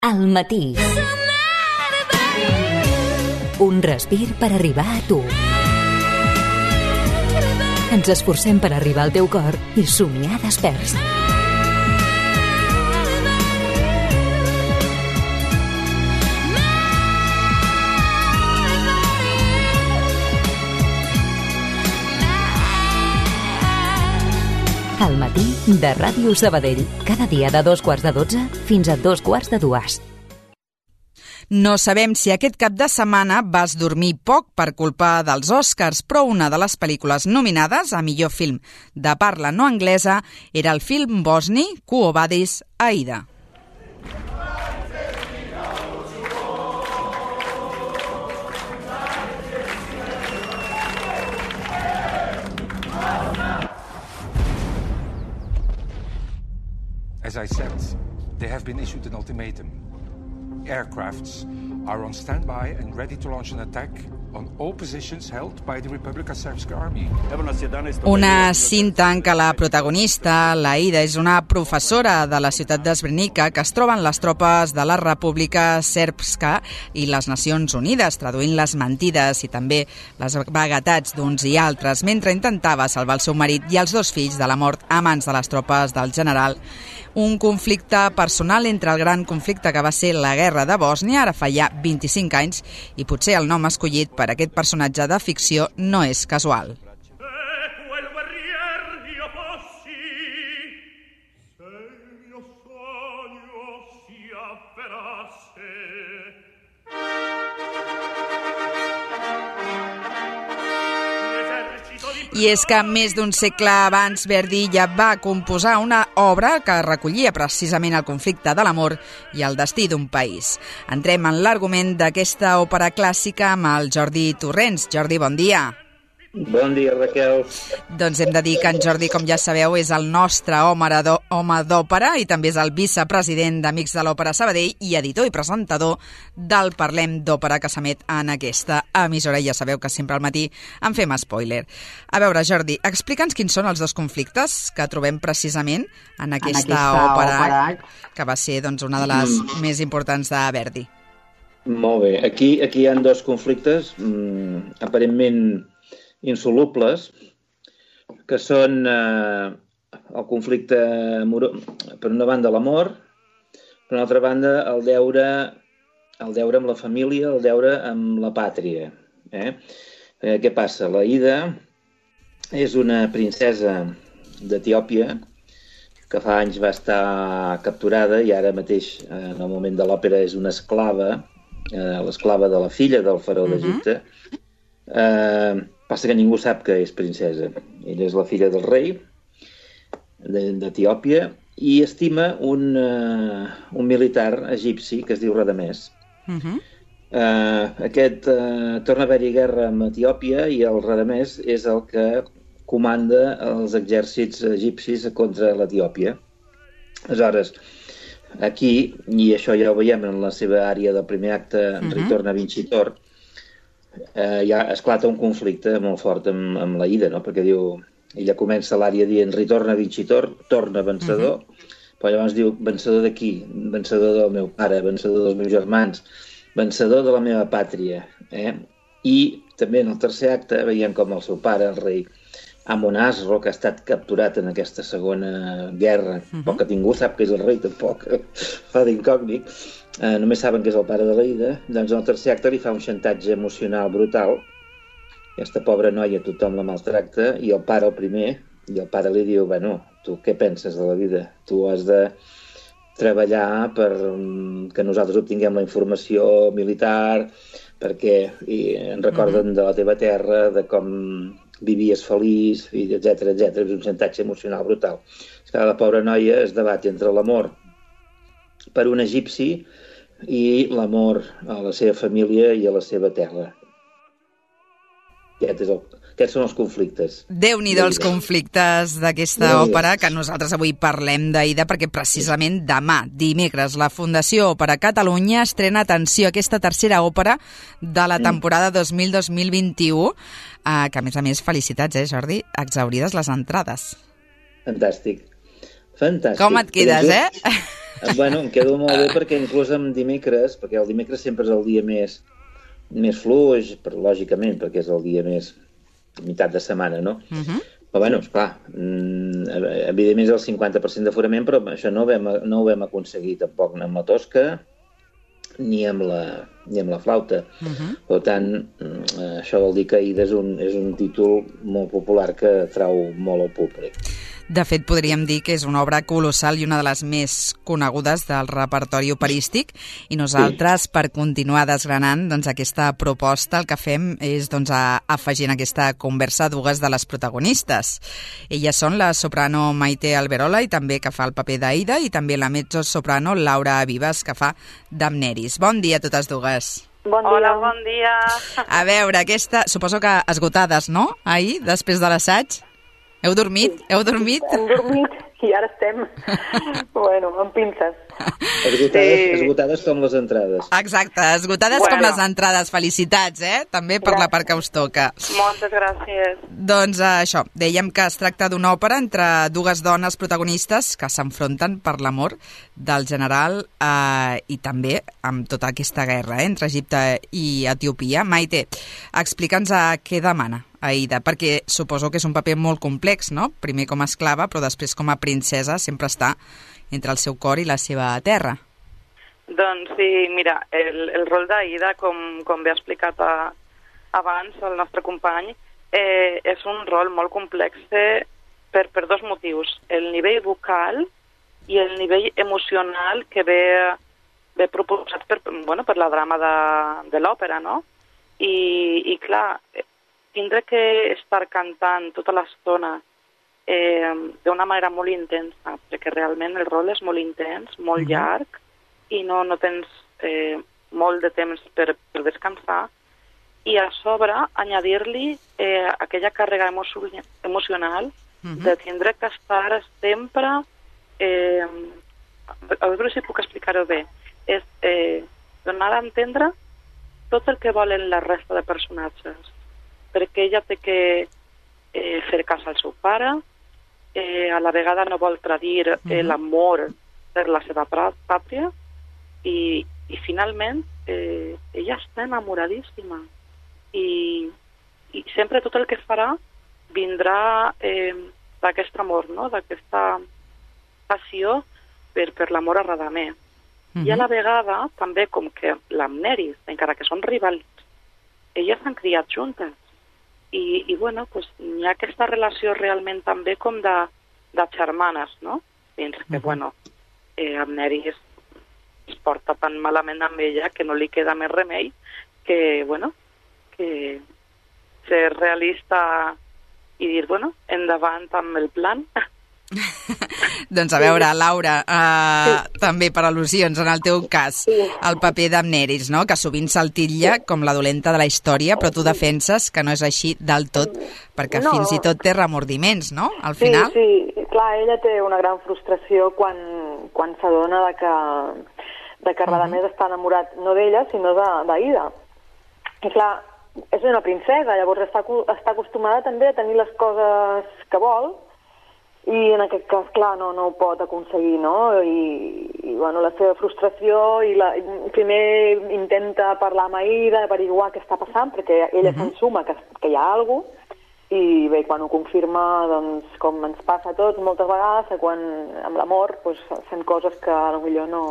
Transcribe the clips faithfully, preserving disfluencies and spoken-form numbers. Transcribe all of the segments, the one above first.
Al matí. Un respir per arribar a tu. Ens esforcem per arribar al teu cor i somiar desperts. Al matí de Ràdio Sabadell, cada dia de dos quarts de dotze fins a dos quarts de dues. No sabem si aquest cap de setmana vas dormir poc per culpa dels Oscars, però una de les pel·lícules nominades a millor film de parla no anglesa era el film bosni Quo Vadis, Aida. As I said, they have been issued an ultimatum. Aircrafts are on standby and ready to launch an attack on all positions held by the Republika Srpska Army. Una cinta en què la protagonista, l'Aida, és una professora de la ciutat de Srebrenica que es troben les tropes de la República Srpska i les Nacions Unides, traduint les mentides i també les vaguetats d'uns i altres, mentre intentava salvar el seu marit i els dos fills de la mort a mans de les tropes del general. Un conflicte personal entre el gran conflicte que va ser la guerra de Bòsnia, ara fa ja vint-i-cinc anys, i potser el nom escollit per aquest personatge de ficció no és casual. I és que més d'un segle abans Verdi ja va composar una obra que recollia precisament el conflicte de l'amor i el destí d'un país. Entrem en l'argument d'aquesta òpera clàssica amb el Jordi Torrents. Jordi, bon dia. Bon dia, Raquel. Doncs hem de dir que en Jordi, com ja sabeu, és el nostre home d'òpera i també és el vicepresident d'Amics de l'Òpera Sabadell i editor i presentador del Parlem d'Òpera que s'emet en aquesta emissora. I ja sabeu que sempre al matí en fem spoiler. A veure, Jordi, explica'ns quins són els dos conflictes que trobem precisament en aquesta, en aquesta òpera, òpera que va ser doncs, una de les mm. més importants de Verdi. Molt bé. Aquí, aquí hi ha dos conflictes mm, aparentment insolubles, que són eh, el conflicte amorós, per una banda l'amor, per una altra banda el deure, el deure amb la família, el deure amb la pàtria. Eh? Eh, què passa? L'Aida és una princesa d'Etiòpia que fa anys va estar capturada i ara mateix, en el moment de l'òpera, és una esclava, eh, l'esclava de la filla del faraó d'Egipte. Eh, Passa que ningú sap que és princesa. Ella és la filla del rei d'Etiòpia i estima un, uh, un militar egipci que es diu Radamès. Uh-huh. uh, aquest uh, torna a haver-hi guerra amb Etiòpia i el Radamès és el que comanda els exèrcits egipcis contra l'Etiòpia. Aleshores, aquí, i això ja ho veiem en la seva àrea del primer acte, uh-huh. Ritorna Vincitor, Eh, ja esclata un conflicte molt fort amb, amb l'Aida, no? Perquè diu, ella comença l'ària dient ritorna vincitor, torna vencedor, uh-huh. però llavors diu vencedor de qui? Vencedor del meu pare, vencedor dels meus germans, vencedor de la meva pàtria. Eh? I també en el tercer acte veiem com el seu pare, el rei Amonasro, que ha estat capturat en aquesta segona guerra, uh-huh. poc que ningú sap que és el rei, tampoc fa d'incògnit, eh, només saben que és el pare de l'Aida, doncs en el tercer acte li fa un xantatge emocional brutal, aquesta pobra noia tothom la maltracta, i el pare el primer, i el pare li diu, bueno, tu què penses de la vida? Tu has de treballar per que nosaltres obtinguem la informació militar, perquè i en recorden uh-huh. de la teva terra, de com vivies feliç, etcètera, etcètera. És un xantatge emocional brutal. És que la pobra noia es debat entre l'amor per un egipci i l'amor a la seva família i a la seva terra. Aquest és el, aquests són els conflictes. Déu-n'hi-do els conflictes d'aquesta òpera, que nosaltres avui parlem d'Aida, perquè precisament demà, dimecres, la Fundació Òpera Catalunya estrena, atenció, aquesta tercera òpera de la temporada dos mil dos mil vint-i-u, eh, que a més a més, felicitats, eh, Jordi, exhaurides les entrades. Fantàstic. Fantàstic. Com et quedes, eh? Bueno, em quedo molt bé perquè inclús en dimecres, perquè el dimecres sempre és el dia més, més fluix, però, lògicament, perquè és el dia més meitat de setmana, no? Uh-huh. Però, bueno, esclar, evidentment és el cinquanta per cent d'aforament, però això no ho vam, no ho vam aconseguir tampoc amb la tosca ni amb la, ni amb la flauta. Uh-huh. Per tant, això vol dir que Aida és un, és un títol molt popular que atrau molt al públic. De fet, podríem dir que és una obra colossal i una de les més conegudes del repertori operístic, i nosaltres, sí, per continuar desgranant doncs, aquesta proposta, el que fem és doncs, a, afegir en aquesta conversa dues de les protagonistes. Elles són la soprano Maite Alberola, i també que fa el paper d'Aida, i també la mezzo-soprano Laura Vives, que fa d'Amneris. Bon dia a totes dues. Bon dia. Hola, bon dia. A veure, aquesta, suposo que esgotades, no?, ahir, després de l'assaig? Heu dormit? Sí. Heu dormit? Hem dormit i ara estem, bueno, amb pinces. Esgotades, sí. esgotades com les entrades. Exacte, esgotades bueno. com les entrades. Felicitats, eh? També per gràcies. La part que us toca. Moltes gràcies. Doncs uh, això, dèiem que es tracta d'una òpera entre dues dones protagonistes que s'enfronten per l'amor del general uh, i també amb tota aquesta guerra eh, entre Egipte i Etiòpia. Maite, explica'ns a què demana Aida, perquè suposo que és un paper molt complex, no? Primer com a esclava, però després com a princesa sempre està entre el seu cor i la seva terra. Doncs sí, mira, el, el rol d'Aida, com, com bé ha explicat a, abans el nostre company, eh, és un rol molt complex per, per dos motius. El nivell vocal i el nivell emocional que ve, ve proposat per, bueno, per la drama de, de l'òpera, no? I, i clar, tindre que estar cantant tota l'estona eh, d'una manera molt intensa, perquè realment el rol és molt intens, molt uh-huh. llarg, i no, no tens eh, molt de temps per, per descansar, i a sobre añadir-li eh, aquella càrrega emo emocional uh-huh. de tindre que estar sempre, eh, a veure si puc explicar-ho bé, és eh, donar a entendre tot el que volen la resta de personatges, perquè ella té que eh, fer cas al seu pare, eh, a la vegada no vol tradir eh, l'amor per la seva pàtria, i, i finalment eh, ella està enamoradíssima, i, i sempre tot el que farà vindrà eh, d'aquest amor, no? D'aquesta passió per, per l'amor a Radamé. Uh-huh. I a la vegada, també, com que l'Amneris, encara que són rivals, elles s'han criat juntes. I, i bueno, pues, hi ha aquesta relació realment també com de, de germanes, no? Fins que, uh-huh. bueno, eh, Amneris es porta tan malament amb ella que no li queda més remei que, bueno, que ser realista i dir, bueno, endavant amb el plan. Doncs a veure, Laura, uh, sí. també per al·lusions, en el teu cas, sí. el paper d'Amneris, no? Que sovint s'altitlla com la dolenta de la història, però tu defenses que no és així del tot, perquè no. fins i tot té remordiments, no? Al final. Sí, sí, clar, ella té una gran frustració quan, quan s'adona de que, de que Radamés uh-huh. està enamorat no d'ella, sinó d'Aida. I clar, és una princesa, llavors està, està acostumada també a tenir les coses que vol, i en aquest cas, clar, no, no ho pot aconseguir, no? I, i bueno, la seva frustració, i la, primer intenta parlar amb Aida, averiguar què està passant, perquè ella uh-huh. s'ensuma que, que hi ha alguna cosa, i bé, quan ho confirma, doncs, com ens passa a tots moltes vegades, que quan amb l'amor doncs, fem coses que potser no...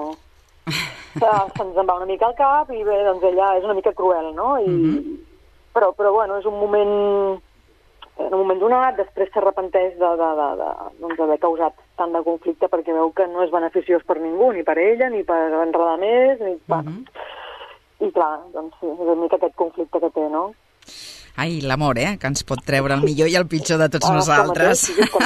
se'ns en va una mica al cap, i bé, doncs ella és una mica cruel, no? I, uh-huh. però, però, bueno, és un moment... en un moment donat, després s'arrepenteix d'haver de, de, de, doncs, causat tant de conflicte, perquè veu que no és beneficiós per ningú, ni per ella, ni per en Radamés, ni per... Uh-huh. I clar, doncs sí, és una mica aquest conflicte que té, no? Ai, l'amor, eh? Que ens pot treure el millor i el pitjor de tots ah, nosaltres.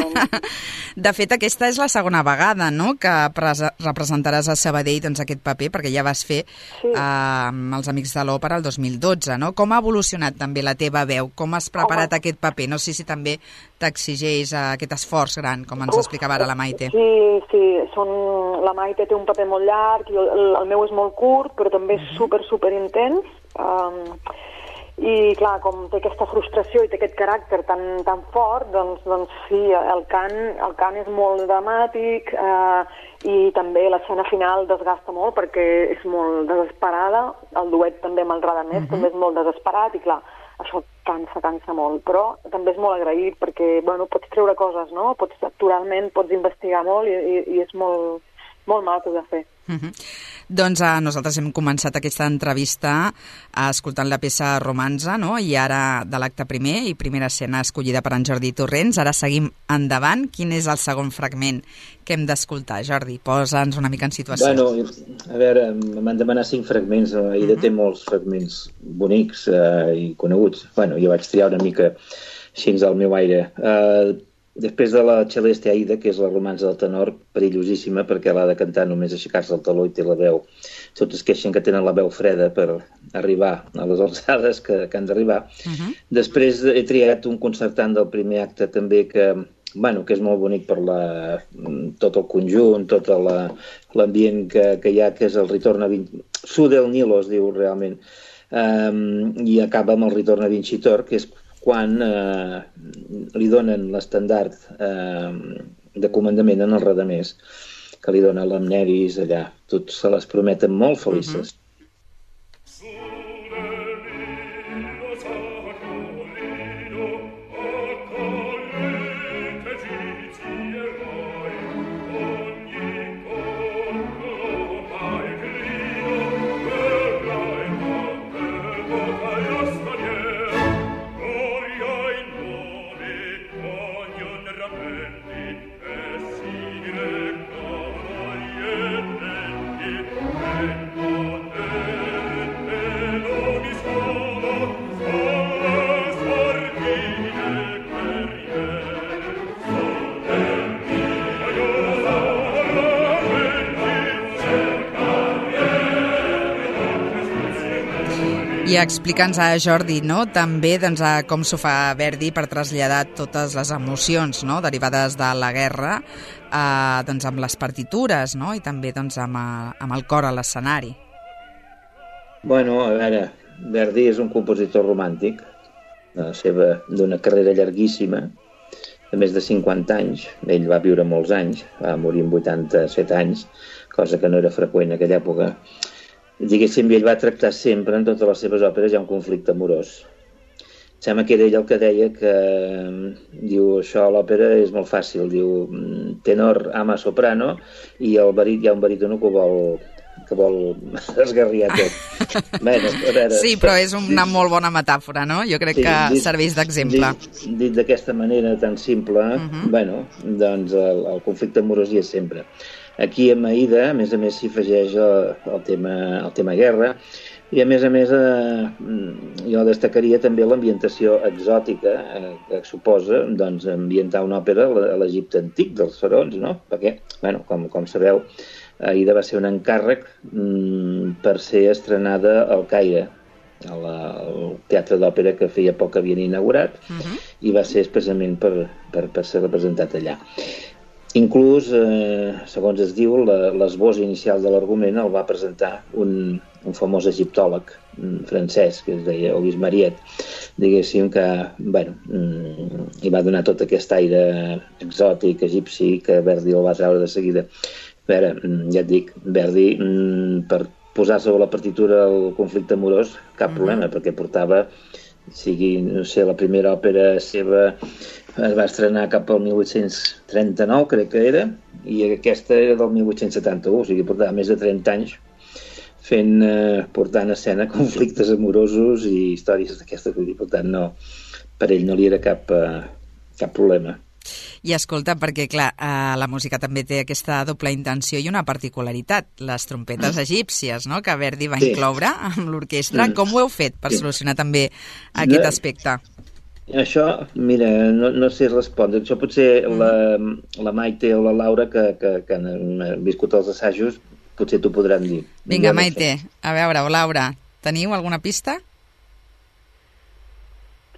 De fet, aquesta és la segona vegada, no?, que representaràs a Sabadell doncs, aquest paper, perquè ja vas fer sí. eh, amb els Amics de l'Òpera el dos mil dotze, no? Com ha evolucionat també la teva veu? Com has preparat Home. aquest paper? No sé si també t'exigeix aquest esforç gran, com ens Uf, explicava ara la Maite. Sí, sí. Són... La Maite té un paper molt llarg, i el, el meu és molt curt, però també és super, super intens. Um, I, clar, com té aquesta frustració i té aquest caràcter tan, tan fort, doncs, doncs sí, el cant, el cant és molt dramàtic eh, i també l'escena final desgasta molt perquè és molt desesperada. El duet també amb el Radamés uh-huh. també és molt desesperat i, clar, això cansa, cansa molt. Però també és molt agraït perquè, bueno, pots treure coses, no? Pots, actualment pots investigar molt i, i, i és molt, molt maco de fer. Uh-huh. Doncs uh, nosaltres hem començat aquesta entrevista uh, escoltant la peça Romanza, no? I ara de l'acte primer i primera escena escollida per en Jordi Torrents. Ara seguim endavant. Quin és el segon fragment que hem d'escoltar, Jordi? Posa'ns una mica en situació. Bueno, a veure, m'han demanat cinc fragments. Ida uh-huh. té molts fragments bonics uh, i coneguts. Bueno, jo vaig triar una mica així al meu aire. Uh, Després de la Celeste Aida, que és la romança del tenor, perillosíssima, perquè l'ha de cantar només aixecar-se el taló i té la veu. Tots es queixen que tenen la veu freda per arribar a les alçades que, que han d'arribar. Uh-huh. Després he triat un concertant del primer acte també que, bueno, que és molt bonic per la, tot el conjunt, tot l'ambient que, que hi ha, que és el Ritorno a Vinci... Su del Nilo es diu realment. Um, I acaba amb el Ritorno a Vincitor, que és quan eh, li donen l'estandard eh, de comandament en el Radamés, que li dona l'Amneris allà. Tots se les prometen molt felices. Uh-huh. I explica'ns a Jordi, no? També doncs, a com s'ho fa Verdi per traslladar totes les emocions, no? Derivades de la guerra eh, doncs, amb les partitures, no? I també doncs, amb, a, amb el cor a l'escenari. Bueno, a veure, Verdi és un compositor romàntic, la seva d'una carrera llarguíssima, de més de cinquanta anys. Ell va viure molts anys, va morir amb vuitanta-set anys, cosa que no era freqüent en aquella època. Diguéssim, ell va tractar sempre en totes les seves òperes hi ha un conflicte amorós. Sembla que era ell el que deia que diu, això a l'òpera és molt fàcil, diu, tenor ama soprano i el barit, hi ha un barítono que vol, que vol esgarriar tot. Bueno, a veure, sí, però és una dit, molt bona metàfora, no? Jo crec sí, que dit, serveix d'exemple. Dit, dit d'aquesta manera tan simple, uh-huh. bueno, doncs el, el conflicte amorós hi és sempre. Aquí a Aida, a més a més, s'hi afegeix el, el, tema, el tema guerra i a més a més eh, jo destacaria també l'ambientació exòtica eh, que suposa doncs, ambientar una òpera a l'Egipte antic dels faraons, no? Perquè, bueno, com, com sabeu, Aida va ser un encàrrec mm, per ser estrenada al Caire, al, al teatre d'òpera que feia poc havien inaugurat uh-huh. i va ser expressament per, per, per ser representat allà. Inclús, eh, segons es diu, la, l'esbós inicial de l'argument el va presentar un, un famós egiptòleg francès, que es deia Auguste Mariette, diguéssim que, bueno, hi va donar tot aquest aire exòtic, egipci, que Verdi el va treure de seguida. A veure, ja et dic, Verdi, per posar sobre la partitura el conflicte amorós, cap problema, perquè portava, sigui, no sé, la primera òpera seva es va estrenar cap al mil vuit-cents trenta-nou, crec que era, i aquesta era del mil vuit-cents setanta-u, o sigui, portava més de trenta anys fent, eh, portant a escena conflictes amorosos i històries d'aquestes, per tant, no, per ell no li era cap, eh, cap problema. I escolta, perquè clar, eh, la música també té aquesta doble intenció i una particularitat, les trompetes egípcies, no?, que Verdi va sí. incloure amb l'orquestra. Mm. Com ho heu fet per sí. solucionar també aquest no. aspecte? Això, mira, no, no sé respondre. Això potser mm. la, la Maite o la Laura, que, que, que han viscut els assajos, potser t'ho podran dir. Vinga, Maite, a veure, o Laura, teniu alguna pista?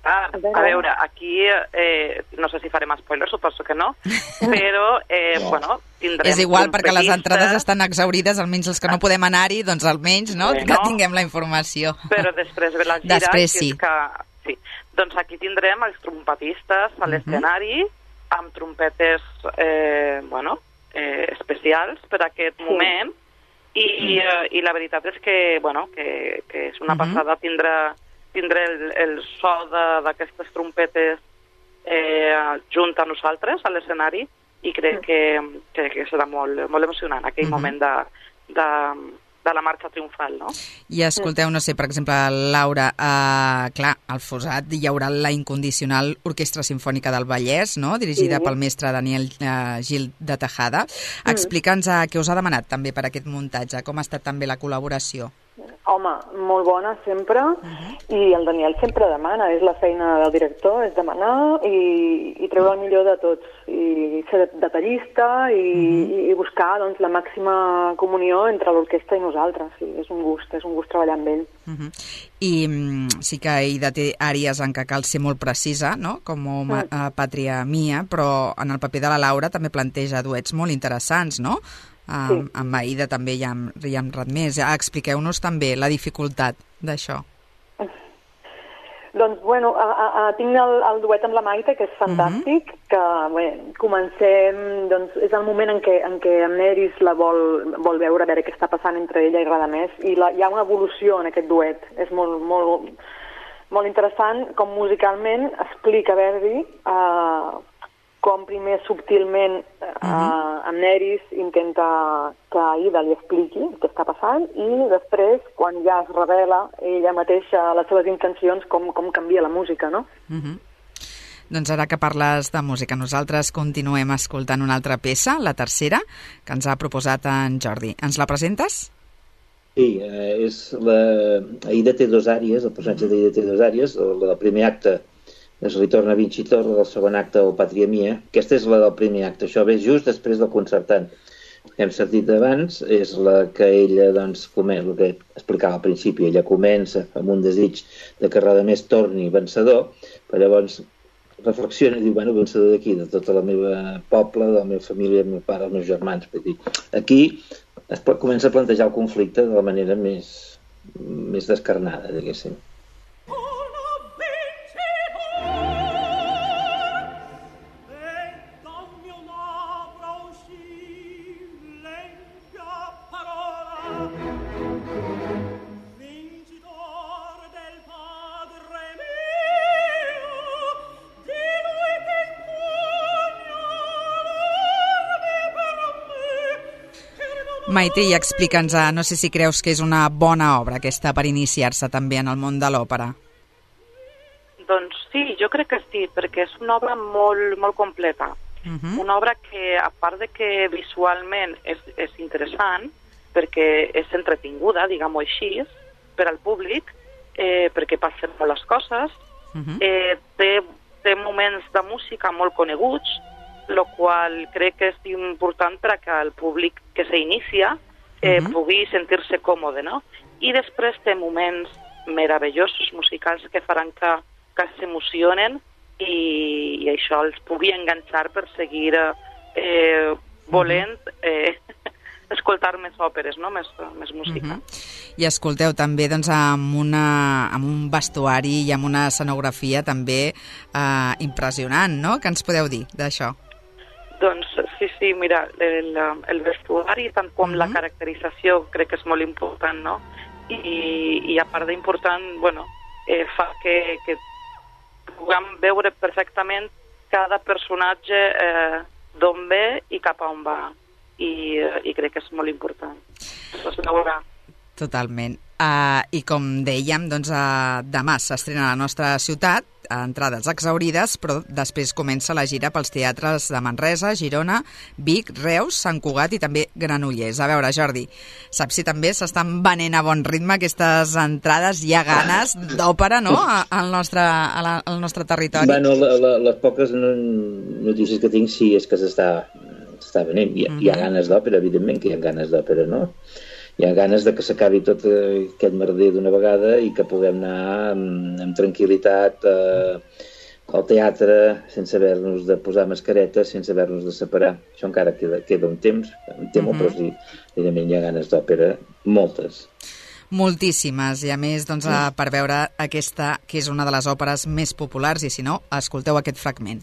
Ah, a veure, aquí, eh, no sé si farem spoilers, suposo que no, però, eh, no. bueno, tindrem... És igual, perquè les entrades estan exaurides, almenys els que no podem anar-hi, doncs almenys, no?, bueno, que tinguem la informació. Però després ve la gira, després, sí. que, sí. Doncs aquí tindrem els trompetistes a l'escenari, uh -huh. amb trompetes, eh, bueno, eh, especials per a aquest sí. moment, i, uh, i la veritat és que, bueno, que, que és una uh -huh. passada tindre... tindré el, el so d'aquestes trompetes eh, junt a nosaltres a l'escenari i crec que, que, que serà molt, molt emocionant aquell uh-huh. moment de, de, de la marxa triomfal, no? I escolteu, no sé, per exemple, Laura, eh, clar, al Fossat hi haurà la incondicional Orquestra Simfònica del Vallès, no?, dirigida sí. pel mestre Daniel eh, Gil de Tejada. Mm. Explica'ns eh, què us ha demanat també per aquest muntatge, com ha estat també la col·laboració. Home, molt bona sempre, uh-huh. i el Daniel sempre demana, és la feina del director, és demanar i, i treure el millor de tots, i ser detallista i, uh-huh. i buscar doncs, la màxima comunió entre l'orquestra i nosaltres. Sí, és un gust, és un gust treballar amb ell. Uh-huh. I mm, sí que ella té àrees en què cal ser molt precisa, no?, com uh-huh. uh, Pàtria Mia, però en el paper de la Laura també planteja duets molt interessants, no?, Uh, sí. amb Aida també i amb, i amb Radmés. Expliqueu-nos també la dificultat d'això. Doncs, bueno, a, a, a, tinc el, el duet amb la Maite, que és fantàstic, uh-huh. que bé, comencem, doncs, és el moment en què, en què en Neris la vol, vol veure, a veure què està passant entre ella i Radamés, i la, hi ha una evolució en aquest duet. És molt, molt, molt interessant, com musicalment explica Verdi uh, com primer subtilment eh, uh-huh. en Neris intenta que Aida li expliqui què està passant i després, quan ja es revela ella mateixa les seves intencions, com, com canvia la música, no? Uh-huh. Doncs ara que parles de música, nosaltres continuem escoltant una altra peça, la tercera, que ens ha proposat en Jordi. Ens la presentes? Sí, eh, és la... Aida té dos àrees, el personatge d'Aida té dos àrees, la del primer acte es ritorna a Vincitor, del segon acte o Pàtria Mia. Aquesta és la del primer acte, això ve just després del concertant. Que hem sentit abans és la que ella, doncs, comença, el que explicava al principi, ella comença amb un desig de que Radamés torni vencedor, però llavors reflexiona i diu, bueno, vencedor d'aquí, de tota la meva poble, de la meva família, el meu pare, els meus germans. Aquí es comença a plantejar el conflicte de la manera més, més descarnada, diguéssim. Maite, i explica'ns, no sé si creus que és una bona obra aquesta per iniciar-se també en el món de l'òpera. Doncs sí, jo crec que sí, perquè és una obra molt, molt completa. Uh-huh. Una obra que, a part de que visualment és, és interessant, perquè és entretinguda, diguem-ho així, per al públic, eh, perquè passen molt les coses, uh-huh. eh, té, té moments de música molt coneguts, lo qual crec que és important per a que el públic que s'inicia eh, uh-huh. pugui sentir-se còmode, no? I després té moments meravellosos musicals que faran que, que s'emocionen i, i això els pugui enganxar per seguir eh, volent eh, escoltar més òperes, no? més, més música. Uh-huh. I escolteu també doncs, amb, una, amb un vestuari i amb una escenografia també eh, impressionant, no? Què ens podeu dir d'això? Doncs sí, sí, mira, el, el vestuari, tant com uh-huh. la caracterització, crec que és molt important, no? I, i a part d'important, bueno, eh, fa que, que puguem veure perfectament cada personatge eh, d'on ve i cap a on va. I, i crec que és molt important. Això es veurà. Totalment. Uh, I com dèiem, doncs, uh, demà s'estrena a la nostra ciutat, entrades exaurides, però després comença la gira pels teatres de Manresa, Girona, Vic, Reus, Sant Cugat i també Granollers. A veure, Jordi, saps si també s'estan venent a bon ritme aquestes entrades? Hi ha ganes d'òpera, no?, al nostre, a la, al nostre territori? Bueno, la, la, les poques notícies que tinc sí és que s'està s'està venent. Hi, uh-huh. hi ha ganes d'òpera, evidentment que hi ha ganes d'òpera, no? hi ha ganes de que s'acabi tot aquest merder d'una vegada i que puguem anar amb, amb tranquil·litat eh, al teatre sense haver-nos de posar mascaretes, sense haver-nos de separar. Això encara queda, queda un temps, em temo, uh-huh. però sí, evidentment hi ha ganes d'òpera, moltes. Moltíssimes, i a més doncs, per veure aquesta, que és una de les òperes més populars, i si no, escolteu aquest fragment.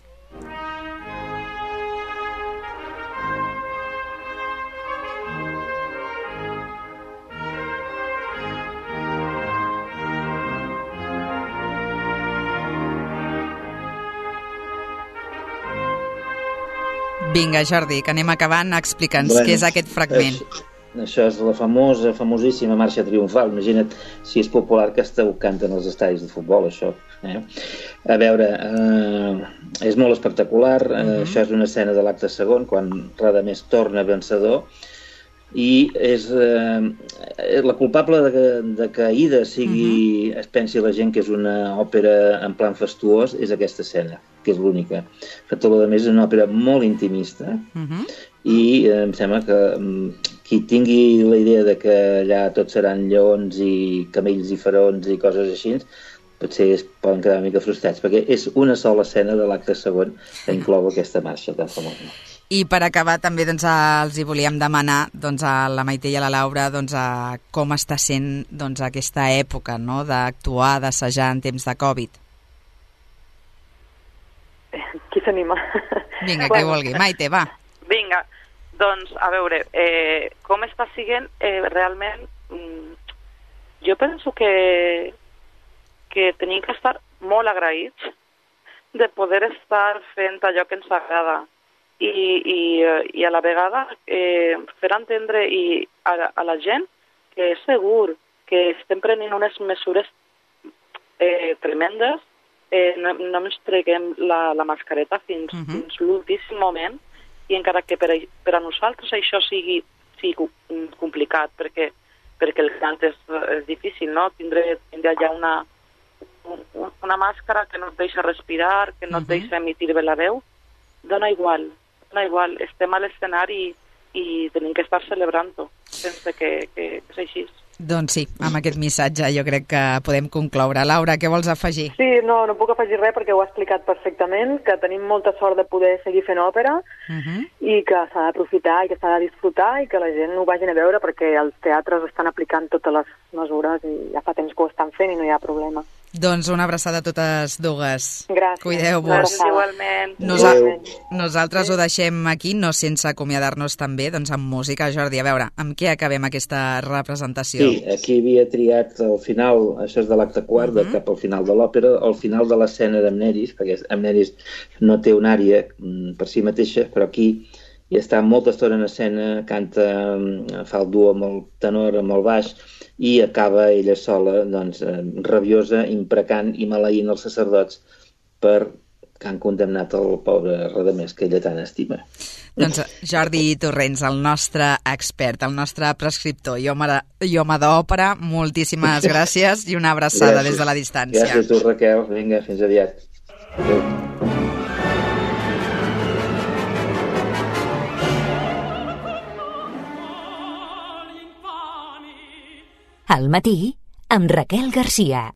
Vinga, Jordi, que anem acabant, explica'ns bueno, què és aquest fragment. Això, això és la famosa, famosíssima marxa triomfal. Imagina't si és popular que esteu canten als estadis de futbol, això. Eh? A veure, eh, és molt espectacular, eh, uh-huh. això és una escena de l'acte segon, quan Radamés torna vencedor, i és eh, la culpable de que, de que Aida sigui, uh-huh. es pensi la gent que és una òpera en plan fastuós, és aquesta escena, que és l'única. Però tot el més és una òpera molt intimista, uh-huh. i eh, em sembla que um, qui tingui la idea de que allà tot seran lleons i camells i farons i coses així, potser es poden quedar una mica frustrats, perquè és una sola escena de l'acte segon que inclou aquesta marxa tan famosa. I per acabar també doncs, els hi volíem demanar doncs, a la Maite i a la Laura doncs, a com està sent doncs, aquesta època, no?, d'actuar, d'assajar en temps de Covid. Qui s'anima? Vinga, qui vulgui. Maite, va. Vinga, doncs, a veure, eh, com està siguent eh, realment... Mm, jo penso que, que tenim que estar molt agraïts de poder estar fent allò que ens agrada. I, i, i a la vegada eh, fer entendre i a, a la gent que és segur que estem prenent unes mesures eh, tremendes, eh, no, no ens treguem la, la mascareta fins, uh-huh. fins l'últim moment, i encara que per a, per a nosaltres això sigui, sigui complicat, perquè, perquè el cant és, és difícil, no? Tindre, tindre allà una, una màscara que no et deixa respirar, que no et uh-huh. deixa emitir bé la veu, dona igual. No, igual, estem a l'escenari i tenim que estar celebrant-ho, sense que, que, que és així. Doncs sí, amb aquest missatge jo crec que podem concloure. Laura, què vols afegir? Sí, no, no puc afegir res perquè ho ha explicat perfectament, que tenim molta sort de poder seguir fent òpera uh-huh. i que s'ha d'aprofitar i que s'ha de disfrutar i que la gent ho vagin a veure perquè els teatres estan aplicant totes les mesures i ja fa temps que ho estan fent i no hi ha problema. Doncs una abraçada a totes dues. Gràcies. Cuideu-vos. Igualment. Nosa nosaltres ho deixem aquí, no sense acomiadar-nos també doncs, amb música. Jordi, a veure, amb què acabem aquesta representació? Sí, aquí havia triat al final, això és de l'acte quart, uh-huh. de cap al final de l'òpera, al final de l'escena d'Amneris, perquè Amneris no té una àrea per si mateixa, però aquí i està molta estona en escena, canta, fa el duo amb el tenor, amb el baix, i acaba ella sola, doncs, rabiosa, imprecant i maleint els sacerdots per que han condemnat el pobre Radamés que ella tant estima. Doncs Jordi Torrents, el nostre expert, el nostre prescriptor i home, i home d'òpera, moltíssimes gràcies i una abraçada gràcies. Des de la distància. Gràcies a tu, Raquel. Vinga, fins aviat. Adéu. Al matí, amb Raquel Garcia.